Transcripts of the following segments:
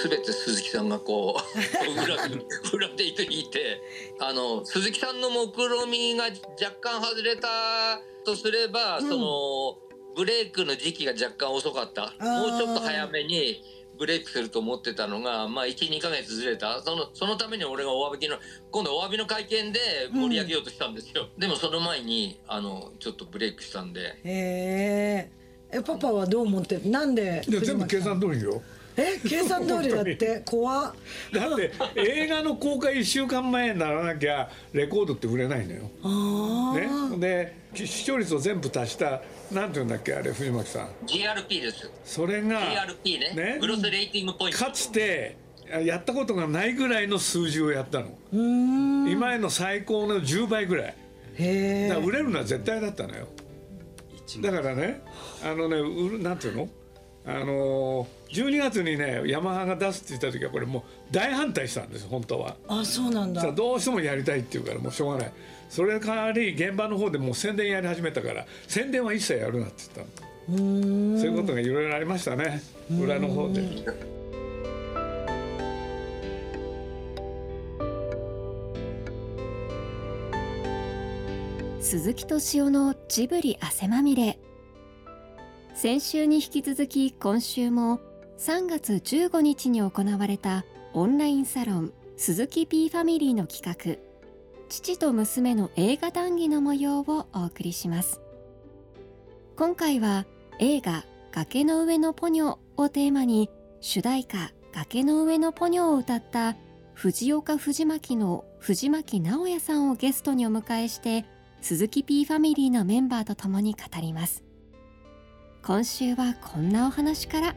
全て鈴木さんがこう裏で弾いて、鈴木さんの目論見が若干外れたとすれば、そのブレイクの時期が若干遅かった。もうちょっと早めにブレイクすると思ってたのが、まあ 1,2 ヶ月ずれた。そのために俺が今度お詫びの会見で盛り上げようとしたんですよ。でもその前にちょっとブレイクしたんで。 パパはどう思って、なんで？ いや全部計算通りよ。 計算通りだって怖っ。 だって映画の公開1週間前にならなきゃレコードって売れないのよ。ね、で視聴率を全部足したなんていうんだっけあれ藤巻さん。 GRP です。 それが GRP ね。グロスレーティングポイント。 かつてやったことがないぐらいの数字をやったの。今への最高の10倍ぐらい。だから売れるのは絶対だったのよ。だからねなんていうの12月にねヤマハが出すって言った時はこれもう大反対したんですよ本当は。 そうなんだ。 どうしてもやりたいって言うからもうしょうがない。それ代わり現場の方でもう宣伝やり始めたから宣伝は一切やるなって言ったの。そういうことがいろいろありましたね裏の方で。 鈴木敏夫のジブリ汗まみれ。先週に引き続き今週も3月15日に行われたオンラインサロン鈴木 P ファミリーの企画、父と娘の映画談義の模様をお送りします。今回は映画崖の上のポニョをテーマに主題歌崖の上のポニョを歌った藤岡藤巻の藤巻直也さんをゲストにお迎えして鈴木 P ファミリーのメンバーと共に語ります。今週はこんなお話から。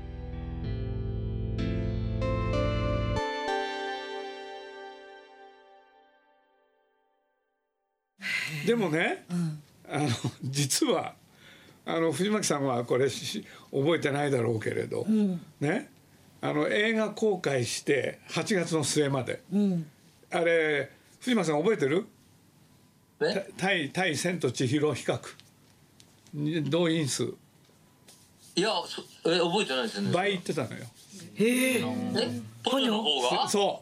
でもね、実は藤巻さんはこれ覚えてないだろうけれど、ね映画公開して8月の末まで、あれ藤巻さん覚えてる？対千と千尋比較動員数。 いや覚えてないですね。 倍言ってたのよ。 ポニョの方が？ そう。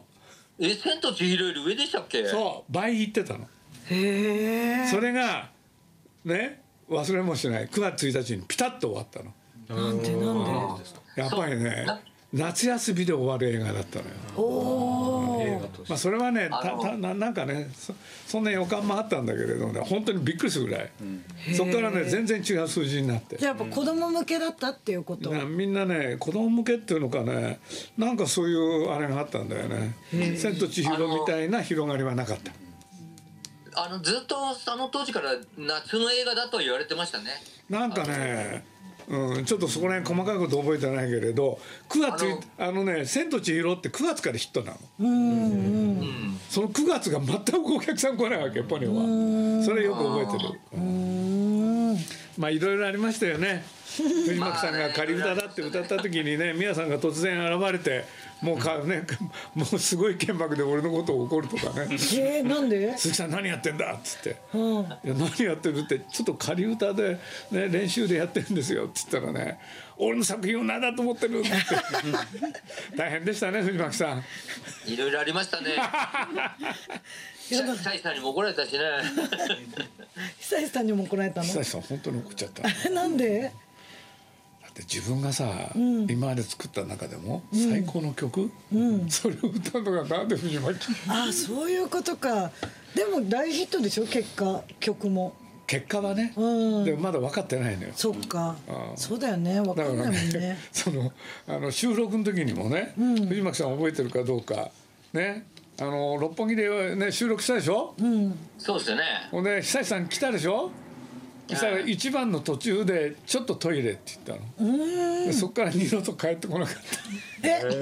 千と千尋より上でしたっけ？ そう倍言ってたの。それがね忘れもしない9月1日にピタッと終わったの。 なんでやっぱりね夏休みで終わる映画だったのよ。まあそれはねなんかねそんな予感もあったんだけれどね本当にびっくりするぐらい、そこからね全然違う数字になって。 やっぱ子供向けだったっていうこと。 みんなね子供向けっていうのかねなんかそういうあれがあったんだよね。千と千尋みたいな広がりはなかった。 ずっとその当時から夏の映画だと言われてましたね。 なんかねちょっとそこら辺細かいこと覚えてないけれど9月千と千尋って9月からヒットなの。その9月が全くお客さん来ないわけポニョは。それよく覚えてる。まあいろいろありましたよね。藤巻さんが仮歌だって歌った時にね宮さんが突然現れてもうすごい剣幕で俺のことを怒るとかね。 なんで？ 鈴木さん何やってんだっつって、いや何やってるってちょっと仮歌で、ね、練習でやってるんですよっつったらね俺の作品を何だと思ってるって大変でしたね藤巻さん。 いろいろありましたね。久石さんにも怒られたしね。 久石さんにも怒られたの？ 久石さん本当に怒っちゃった。 なんで？ 自分がさ、今まで作った中でも最高の曲、それを歌うのがなんで藤巻。 そういうことか。でも大ヒットでしょ曲も。 結果はね、でもまだ分かってないのよ。 そっか、そうだよね分かんないもんね。 収録の時にもね、藤巻さん覚えてるかどうかね六本木で、ね、収録したでしょ。 そうですよね。 ほんで久石さん来たでしょ。そしたら一番の途中でちょっとトイレって言ったの。でそっから二度と帰ってこなかった。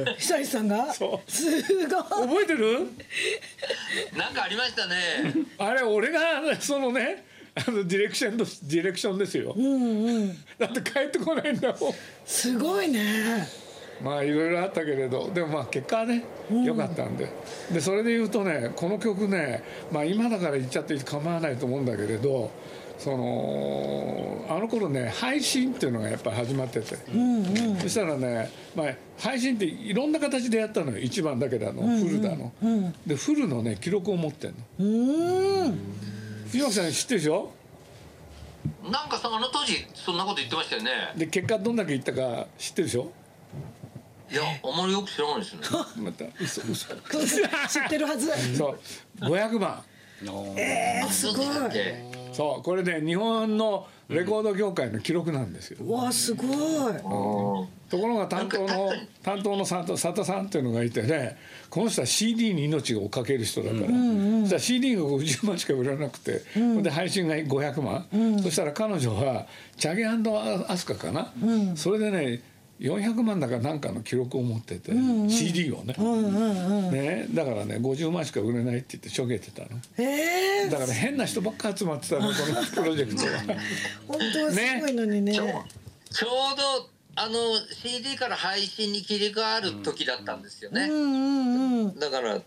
久石さんが？ そうすごい。 覚えてる？ なんかありましたね。 あれ俺がそのねディレクションですよ。だって帰ってこないんだもん。 すごいね。 まあいろいろあったけれどでもまあ結果はね良かったんで、それで言うとねこの曲ねまあ今だから言っちゃって構わないと思うんだけれどあの頃ね配信っていうのがやっぱり始まってて、そしたらね、配信っていろんな形でやったのよ。一番だけだの、フルだの、でフルのね記録を持ってんの。藤巻さん知ってるでしょ。 なんかさ、あの当時そんなこと言ってましたよね。 で結果どんだけいったか知ってるでしょ。 いや、あまりよく知らないですね。 また嘘知ってるはず。 そう500万。 すごい。 そうこれね日本のレコード業界の記録なんですよ。 わあすごい。 ところが担当の佐田さんっていうのがいてね、この人は CD に命をかける人だから、そしたら CD が50万しか売らなくて、で配信が500万、そしたら彼女はチャゲ&アスカかな、それでね400万だかなんかの記録を持ってて、CD をね、だからね50万しか売れないって言ってしょげてたの。だから変な人ばっか集まってたのこのプロジェクトは。 本当はすごいのにね。 ちょうどCD から配信に切り替わる時だったんですよね。だから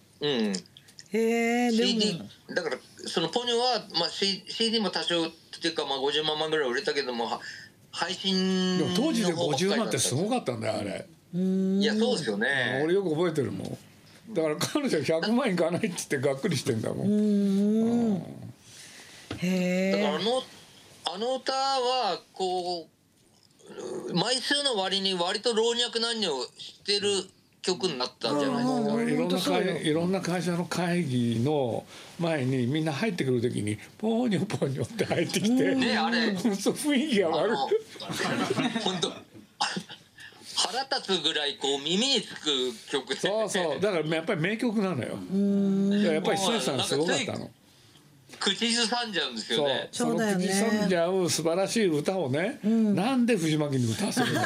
CD だからそのポニョは、CD も多少っていうか、50万ぐらい売れたけども配信でも当時で50万ってすごかったんだよあれ。 いやそうですよね。 俺よく覚えてるもん。だから彼女は100万いかないって言ってがっくりしてんだもん。 だからあの歌はこう枚数の割に割と老若男女を知ってる曲になったんじゃないですか。 いろんな会社の会議の前にみんな入ってくる時にポニョポニョって入ってきて、 ね、あれそう雰囲気が悪い。 本当腹立つぐらいこう耳につく曲で、 そうだからやっぱり名曲なのよ。やっぱり久石さんすごかったの。 口ずさんじゃうんですよね。 その口ずさんじゃう素晴らしい歌をね、なんで藤巻に歌わせるの。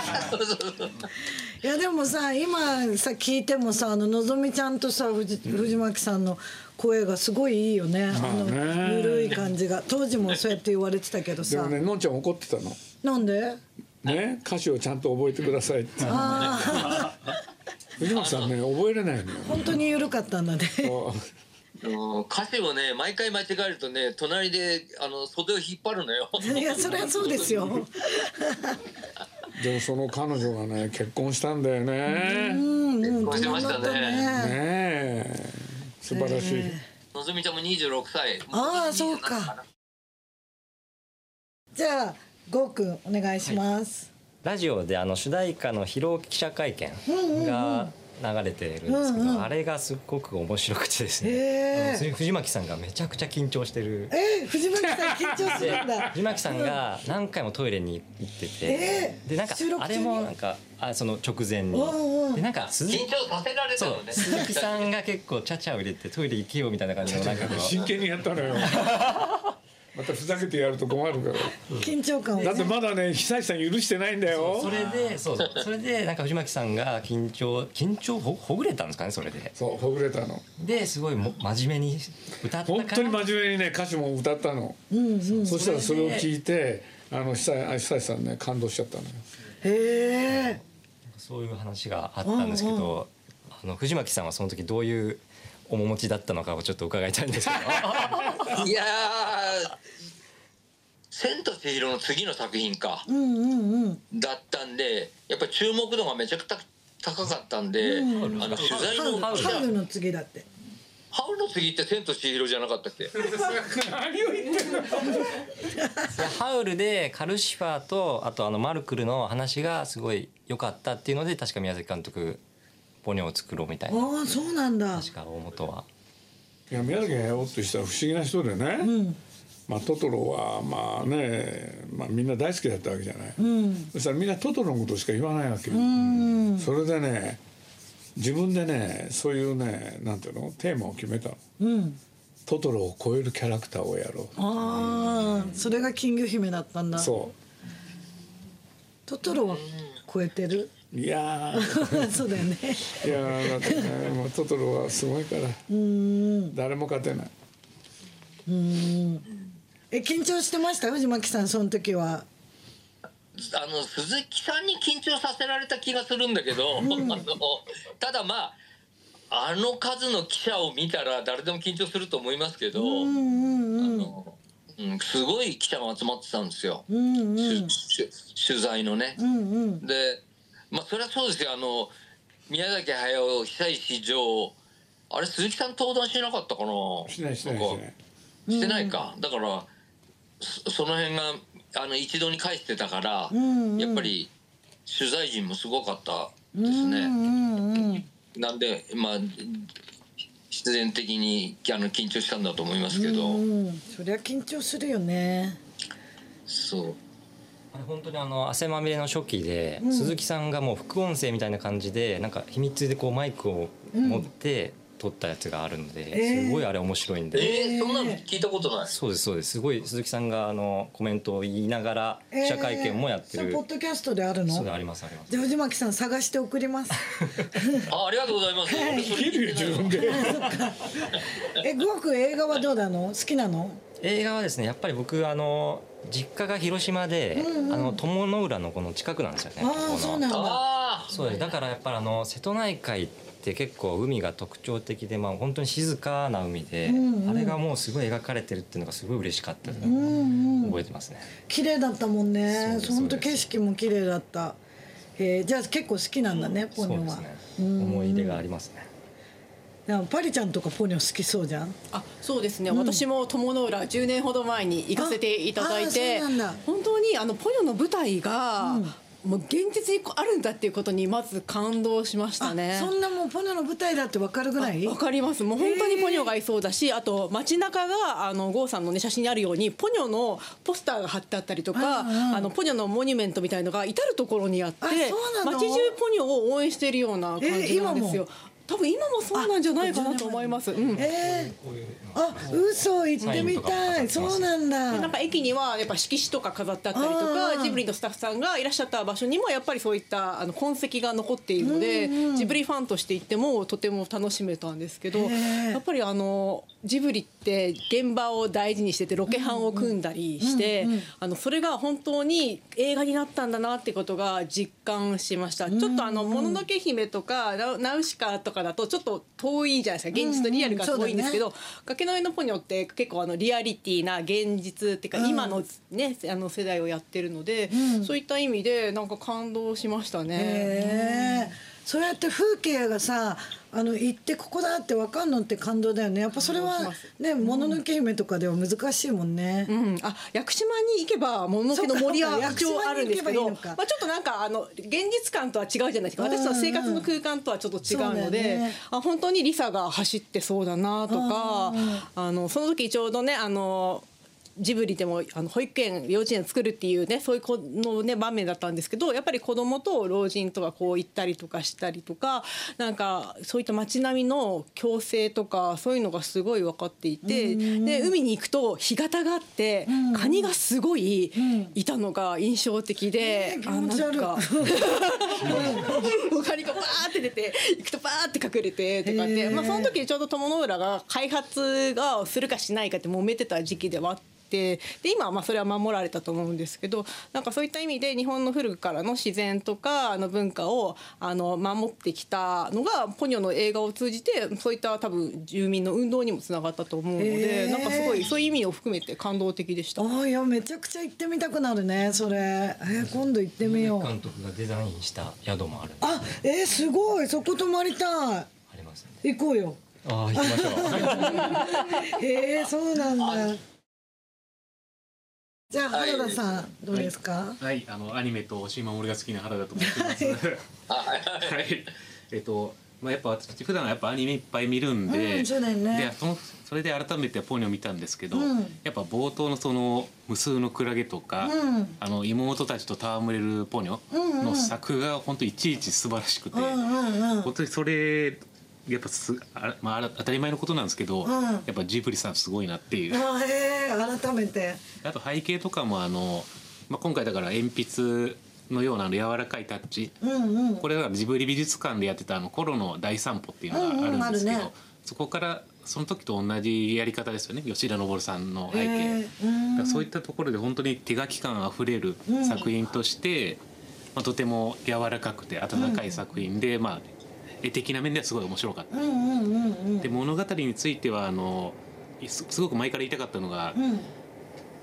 いやでもさ今さ聞いてもさのぞみちゃんとさ藤巻さんの声がすごいいいよね。ゆるい感じが当時もそうやって言われてたけどさ。 でもねのんちゃん怒ってたの。 なんで？ ね歌詞をちゃんと覚えてくださいって。藤巻さんね覚えれないのよ。 本当にゆるかったんだね。 歌詞をね毎回間違えるとね隣で袖を引っ張るのよ。 いやそれはそうですよ。 でもその彼女がね結婚したんだよね。 結婚しましたね。 ね素晴らしい。 のぞみちゃんも26歳。 ああそうか。じゃあゴーくんお願いします。 ラジオで主題歌の披露記者会見が流れてるんですけど、あれがすっごく面白くてですね、藤巻さんがめちゃくちゃ緊張してる。 藤巻さん緊張するんだ。 藤巻さんが何回もトイレに行ってて、でなんかあれもなんかその直前にでなんか緊張させられたのね。 鈴木さんが結構ちゃちゃを入れてトイレ行けよみたいな感じのなんか真剣にやったのよ。またふざけてやると困るから。 緊張感をね。 だってまだね久石さん許してないんだよ。 それでなんか藤巻さんが緊張ほぐれたんですかね。それでそうほぐれたのですごい真面目に歌ったから。 本当に真面目にね歌詞も歌ったの。そしたらそれを聞いて久石さんね感動しちゃったのよ。 へえ。 そういう話があったんですけど、藤巻さんはその時どういう面持ちだったのかをちょっと伺いたいんですけど。 いや千と千尋の次の作品か、だったんでやっぱり注目度がめちゃくちゃ高かったんで、取材のハウルの次だって。 ハウルの次って千と千尋じゃなかったっけ？ 何を言ってんの。 ハウルでカルシファーとあとマルクルの話がすごい良かったっていうので確か宮崎監督ポニョを作ろうみたいな。 ああそうなんだ。 確か大元は。 いや宮崎駿って人は不思議な人でね、トトロはまあね、みんな大好きだったわけじゃない、そしたらみんなトトロのことしか言わないわけよ、それでね自分でねそういうねなんていうのテーマを決めたの、トトロを超えるキャラクターをやろう。 ああそれが金魚姫だったんだ。トトロは超えてる。 いやそうだよね。 いやだってねもうトトロはすごいから誰も勝てない。 緊張してました藤巻さんその時は。 鈴木さんに緊張させられた気がするんだけど、ただあの数の記者を見たら誰でも緊張すると思いますけど、 すごい記者が集まってたんですよ、取材のね、でそれはそうですよ。宮崎駿被災市場、あれ鈴木さん登壇しなかったかな。してないか。だからその辺が一度に返してたから、やっぱり取材陣もすごかったですね。なんで必然的に緊張したんだと思いますけど。 そりゃ緊張するよね。 そう。本当に汗まみれの初期で、鈴木さんがもう副音声みたいな感じでなんか秘密でこうマイクを持って撮ったやつがあるので、すごいあれ面白いんで。 そんなの聞いたことない。 そうですそうです。すごい鈴木さんがコメントを言いながら記者会見もやってる。 ポッドキャストであるの？ そうでありますあります。 じゃあ藤巻さん探して送ります。 ありがとうございます。 聞けるよ自分で。 グオ君映画はどうなの？好きなの？ 映画はですね、やっぱり僕実家が広島で、鞆の浦のこの近くなんですよね。 そうなんだ。 そうです。だからやっぱり瀬戸内海って結構海が特徴的で、本当に静かな海で、あれがもうすごい描かれてるっていうのがすごい嬉しかったです、覚えてますね。 綺麗だったもんね。本当景色も綺麗だった。じゃあ結構好きなんだね、ポニョは。 そうですね。思い出がありますね。 パリちゃんとかポニョ好きそうじゃん。 そうですね、私も鞆の浦10年ほど前に行かせていただいて、本当にポニョの舞台が、もう現実にあるんだっていうことにまず感動しましたね。 そんなもうポニョの舞台だって分かるぐらい？ 分かります。もう本当にポニョがいそうだし、あと街中が郷さんのね写真にあるようにポニョのポスターが貼ってあったりとか、ポニョのモニュメントみたいのが至る所にあって、街中ポニョを応援しているような感じなんですよ。多分今もそうなんじゃないかなと思います。 嘘、行ってみたい。そうなんだ。 なんか駅にはやっぱ色紙とか飾ってあったりとか、ジブリのスタッフさんがいらっしゃった場所にもやっぱりそういった痕跡が残っているので、ジブリファンとして行ってもとても楽しめたんですけど、やっぱりジブリって現場を大事にしててロケハンを組んだりして、それが本当に映画になったんだなってことが実感しました。ちょっともののけ姫とかナウシカとかだとちょっと遠いじゃないですか。現実とリアルが遠いんですけど、崖の上のポニョって結構リアリティな現実っていうか、今のね世代をやってるので、そういった意味でなんか感動しましたね。 そうやって風景がさ行ってここだって分かんのって感動だよね。やっぱそれはね、もののけ姫とかでは難しいもんね。 屋久島に行けばもののけの森は一応あるんですけど、ちょっとなんか現実感とは違うじゃないですか。私の生活の空間とはちょっと違うので、本当にリサが走ってそうだなとか、その時ちょうどねジブリでも保育園幼稚園作るっていうね、そういう子のね場面だったんですけど、やっぱり子供と老人とかこう行ったりとかしたりとか、なんかそういった街並みの共生とかそういうのがすごい分かっていて、で海に行くと干潟があって、カニがすごいいたのが印象的で、なんかカニがバーって出て行くとバーって隠れてとかって、その時ちょうど鞆の浦が開発がするかしないかって揉めてた時期ではあって。で今はそれは守られたと思うんですけど、なんかそういった意味で日本の古くからの自然とか文化を守ってきたのがポニョの映画を通じて、そういった多分住民の運動にもつながったと思うので、なんかすごいそういう意味を含めて感動的でした。 いやめちゃくちゃ行ってみたくなるねそれ。今度行ってみよう。 監督がデザインした宿もある。 すごい、そこ泊まりたい。 ありますね。 行こうよ。 行きましょう。 そうなんだ。じゃあ原田さんどうですか？ アニメと押井守が好きな原田と思ってます。やっぱ私普段やっぱアニメいっぱい見るんで、それで改めてポニョ見たんですけど、やっぱ冒頭のその無数のクラゲとか、妹たちと戯れるポニョの作が本当いちいち素晴らしくて、本当にそれやっぱ当たり前のことなんですけど、やっぱジブリさんすごいなっていう。 改めて。 あと背景とかも今回だから鉛筆のような柔らかいタッチ、これはジブリ美術館でやってたコロの大散歩っていうのがあるんですけど、そこからその時と同じやり方ですよね。吉田昇さんの背景、そういったところで本当に手書き感あふれる作品として、とても柔らかくて温かい作品で、絵的な面ではすごい面白かった。で物語についてはすごく前から言いたかったのが、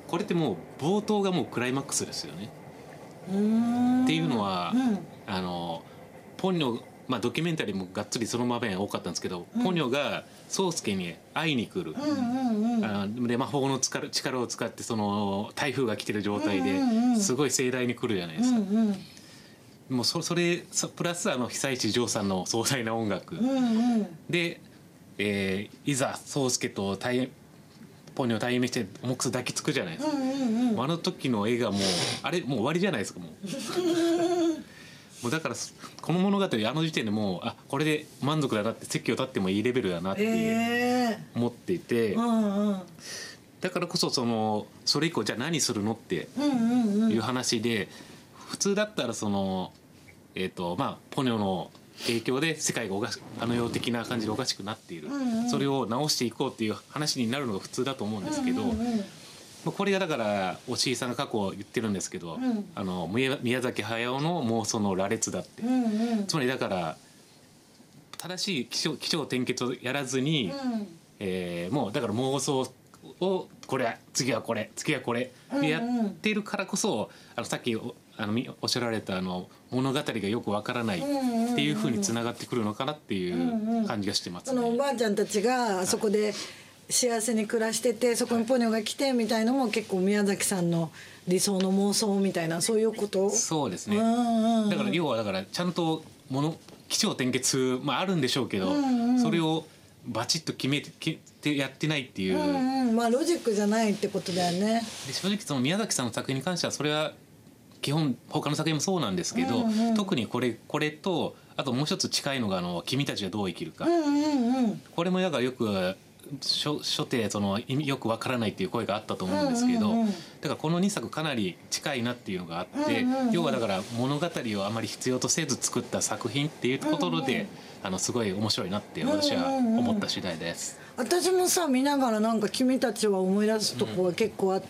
これってもう冒頭がもうクライマックスですよね。っていうのは、ポニョ、ドキュメンタリーもがっつりその場面多かったんですけど、ポニョが宗介に会いに来る、で魔法の力を使ってその台風が来てる状態ですごい盛大に来るじゃないですか。もうそれプラス被災地ジョーさんの壮大な音楽、で、いざ宗介とポニョを対面してモックス抱きつくじゃないですか。あの時の絵がもうあれもう終わりじゃないですか。もうだからこの物語あの時点でもうこれで満足だなって席を立ってもいいレベルだなって思っていて、だからこそそれ以降じゃあ何するのっていう話で、普通だったらポニョの影響で世界があの世的な感じでおかしくなっている、それを直していこうっていう話になるのが普通だと思うんですけど、これがだから押井さんが過去言ってるんですけど、宮崎駿の妄想の羅列だって、つまりだから正しい起承転結をやらずに、もうだから妄想を次はこれでやってるからこそ、さっきおっしゃられた物語がよくわからないっていう風につながってくるのかなっていう感じがしてますね。 そのおばあちゃんたちがあそこで幸せに暮らしてて、そこにポニョが来てみたいのも結構宮崎さんの理想の妄想みたいな、そういうこと。 そうですね。だから要はちゃんと起承転結あるんでしょうけど、それをバチッと決めてやってないっていう、 ロジックじゃないってことだよね。 で正直その宮崎さんの作品に関してはそれは基本他の作品もそうなんですけど、特にこれとあともう一つ近いのが君たちはどう生きるか、これもだからよく初手意味よくわからないっていう声があったと思うんですけど、だからこの2作かなり近いなっていうのがあって、要はだから物語をあまり必要とせず作った作品っていうところで、すごい面白いなって私は思った次第です。 私もさ見ながら君たちは思い出すとこが結構あって、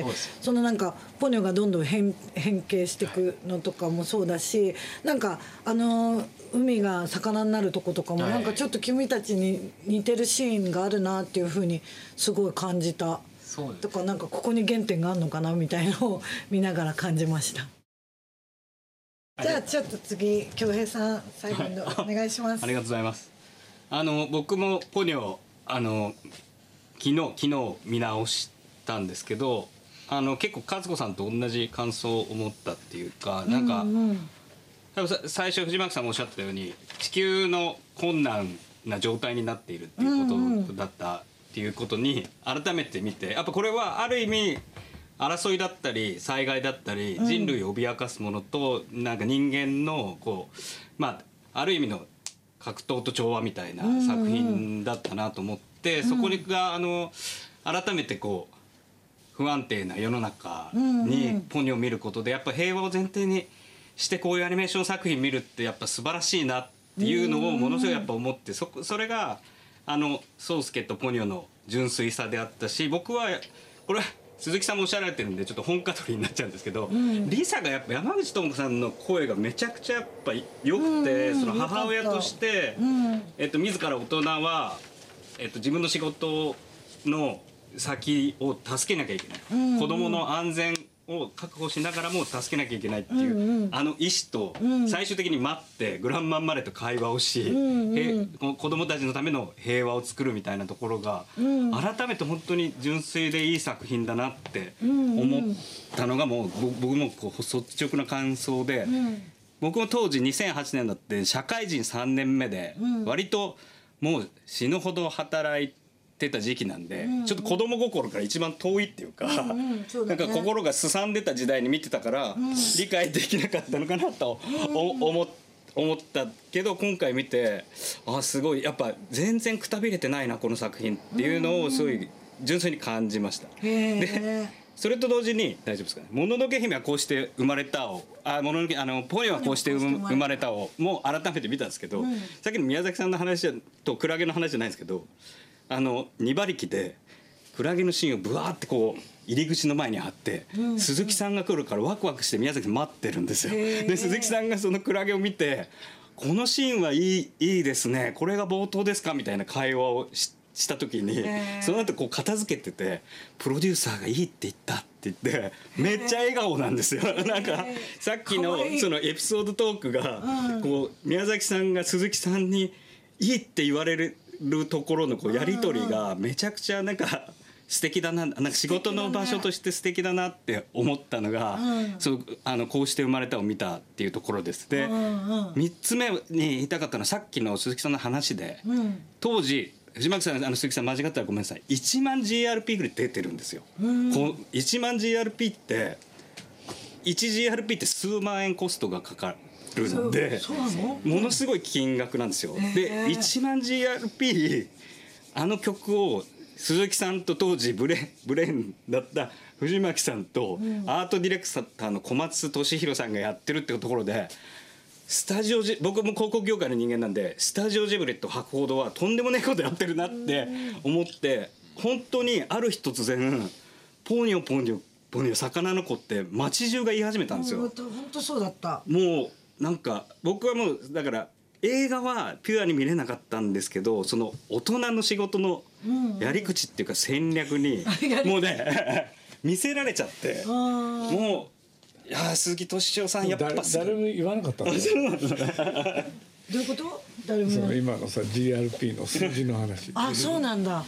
ポニョがどんどん変形していくのとかもそうだし、海が魚になるとことかもちょっと君たちに似てるシーンがあるなっていう風にすごい感じた。とかここに原点があるのかなみたいのを見ながら感じました。じゃあちょっと次京平さん最後にお願いします。 ありがとうございます。僕もポニョ昨日見直したんですけど、結構和子さんと同じ感想を思ったっていうか、最初藤巻さんもおっしゃってたように地球の困難な状態になっているっていうことだったっていうことに改めて見て、やっぱこれはある意味争いだったり災害だったり人類を脅かすものと人間のある意味の格闘と調和みたいな作品だったなと思って、そこが改めて不安定な世の中にポニョを見ることでやっぱ平和を前提にしてこういうアニメーション作品見るってやっぱ素晴らしいなっていうのをものすごいやっぱ思って、それが宗介とポニョの純粋さであったし、僕はこれ鈴木さんもおっしゃられてるんでちょっと本語りになっちゃうんですけど、リサがやっぱ山口智子さんの声がめちゃくちゃやっぱ良くて、その母親として自ら大人は自分の仕事の先を助けなきゃいけない、子供の安全を確保しながらも助けなきゃいけないっていう意志と、最終的に待ってグランマンマレーと会話をし、子供たちのための平和を作るみたいなところが、改めて本当に純粋でいい作品だなって思ったのがもう僕も率直な感想で、僕も当時2008年だって社会人3年目で割ともう死ぬほど働いてた時期なんで、ちょっと子供心から一番遠いっていうか、心がすさんでた時代に見てたから理解できなかったのかなと思ったけど、今回見てすごいやっぱ全然くたびれてないなこの作品っていうのをすごい純粋に感じました。でそれと同時に大丈夫ですかね、もののけ姫はこうして生まれたをポニョはこうして生まれたをもう改めて見たんですけど、さっきの宮崎さんの話とクラゲの話じゃないんですけど、2馬力でクラゲのシーンをブワーって入り口の前に貼って、鈴木さんが来るからワクワクして宮崎待ってるんですよ。で鈴木さんがそのクラゲを見て、このシーンはいいですね、これが冒頭ですかみたいな会話をしした時にその後こう片付けててプロデューサーがいいって言ったって言ってめっちゃ笑顔なんですよ。なんかさっきのそのエピソードトークがこう宮崎さんが鈴木さんにいいって言われるところのこうやり取りがめちゃくちゃなんか素敵だな、なんか仕事の場所として素敵だなって思ったのが、こうして生まれたを見たっていうところです。で、3つ目に言いたかったのはさっきの鈴木さんの話で、当時藤巻さん鈴木さん間違ったらごめんなさい、1万 GRP ぐらい出てるんですよ。1万 GRP って1GRP って数万円コストがかかるんでものすごい金額なんですよ。で1万 GRP あの曲を鈴木さんと当時ブレーンだった藤巻さんとアートディレクターの小松俊弘さんがやってるっていうところで僕も広告業界の人間なんでスタジオジブリと博報堂はとんでもないことやってるなって思って本当にある日突然ポニョポニョポニョ魚の子って街中が言い始めたんですよ。 本当そうだった。 もうなんか僕はもうだから映画はピュアに見れなかったんですけどその大人の仕事のやり口っていうか戦略にもうね見せられちゃってもういや鈴木敏夫さんやっぱ誰も言わなかったんだよ。 どういうこと？誰も今のさ GRP の数字の話。 あ、そうなんだ。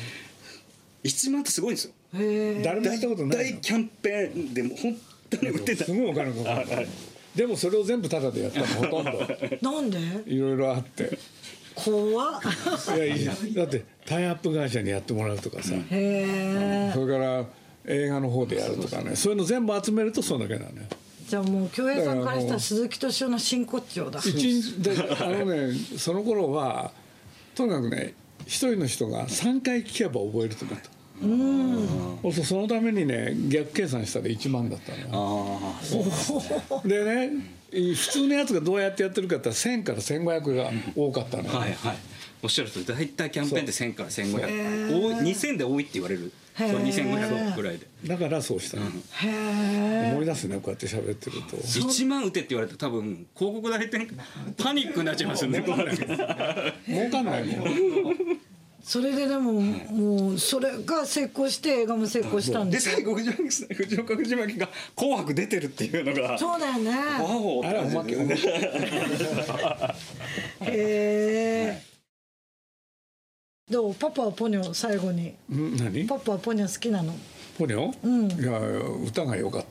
1万ってすごいんですよ。 誰もやったことないの。 大キャンペーンでも本当に売ってた。 すごいお金かかる。でもそれを全部タダでやったのほとんど。 なんで？ いろいろあって。 怖っ。 いやだってタイアップ会社にやってもらうとかさ。それから映画の方でやるとかね。そういうの全部集めるとそんだけなのよ。 じゃあもう京平さんからしたら鈴木敏夫の真骨頂だ。 その頃はとにかくね一人の人が3回聞けば覚えるとかと。そのためにね逆計算したら1万だったのよ。でね普通のやつがどうやってやってるかって言ったら1000から1500が多かったのよ。 はいはい、おっしゃると大体キャンペーンで1000から1500 2000で多いって言われる。そう2500ぐらいでだからそうしたの。思い出すねこうやって喋ってると 1万打てって言われたら多分広告代理店パニックになっちゃいますよね。 儲かんないもん。 それででももうそれが成功して映画も成功したんですよ。 で最後藤岡藤巻が「紅白」出てるっていうのがそうだよね。 あれおまけどう？パパはポニョ最後に。 何？ パパはポニョ好きなの？ ポニョ？いや歌が良かった。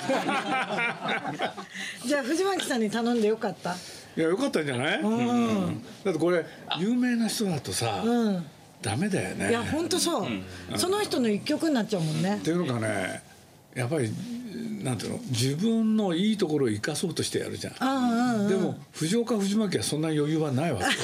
じゃあ藤巻さんに頼んでよかった？ いや良かったんじゃない？だってこれ有名な人だとさ、ダメだよね。 いや本当そう。その人の一曲になっちゃうもんね。 っていうのがね、やっぱりなんていうの自分のいいところを生かそうとしてやるじゃん。でも藤岡藤巻はそんな余裕はないわけ。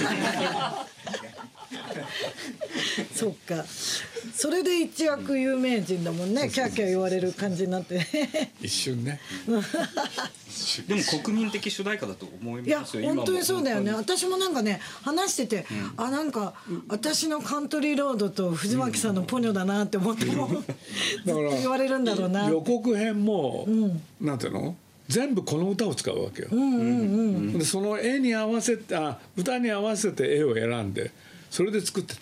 そっか。それで一躍有名人だもんね。キャーキャー言われる感じになって一瞬ね。 でも国民的主題歌だと思いますよ。 いや本当にそうだよね。私もなんかね話してて、なんか私のカントリーロードと藤巻さんのポニョだなって思ってもずっと言われるんだろうな。 予告編も、なんていうの全部この歌を使うわけよ。でその絵に合わせて歌に合わせて絵を選んでそれで作ってた。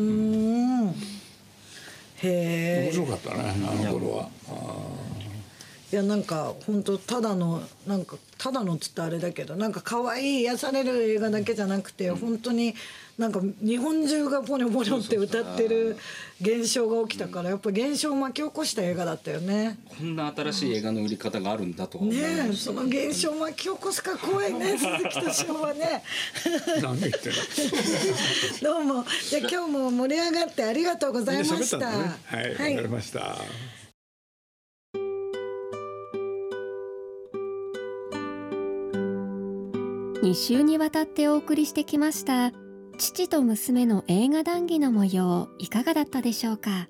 へえ。面白かったねあの頃は。 いやなんか本当ただのっつったらあれだけどなんか可愛い癒される映画だけじゃなくて、本当になんか日本中がポニョポニョって歌ってる現象が起きたから、やっぱ現象を巻き起こした映画だったよね。 こんな新しい映画の売り方があるんだと思いました。 ねえ、その現象を巻き起こすから怖いね鈴木敏夫はね。 何言ってるどうもじゃあ今日も盛り上がってありがとうございました。 はい、わかりました。 2週にわたってお送りしてきました父と娘の映画談義の模様、いかがだったでしょうか。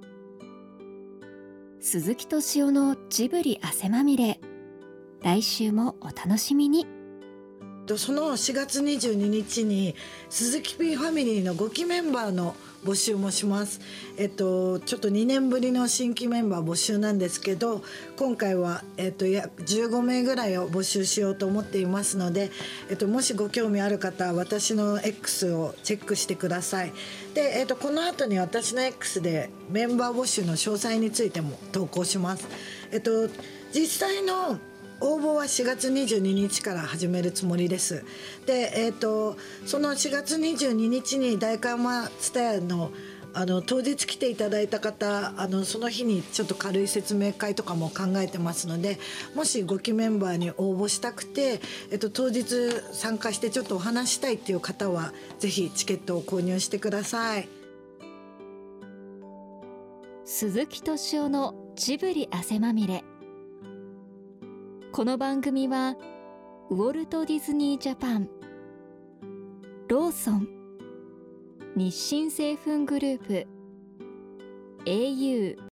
鈴木敏夫のジブリ汗まみれ、来週もお楽しみに。 その4月22日に鈴木 P ファミリーの5期メンバーの募集もします。ちょっと2年ぶりの新規メンバー募集なんですけど、今回は15名ぐらいを募集しようと思っていますので、もしご興味ある方は私の X をチェックしてください。で、この後に私の X でメンバー募集の詳細についても投稿します。実際の応募は4月22日から始めるつもりです。で、その4月22日に代官山蔦屋の当日来ていただいた方、その日にちょっと軽い説明会とかも考えてますので、もし5期メンバーに応募したくて、当日参加してちょっとお話したいっていう方はぜひチケットを購入してください。 鈴木敏夫のジブリ汗まみれ。この番組はウォルト・ディズニー・ジャパン、ローソン、日清製粉グループ、au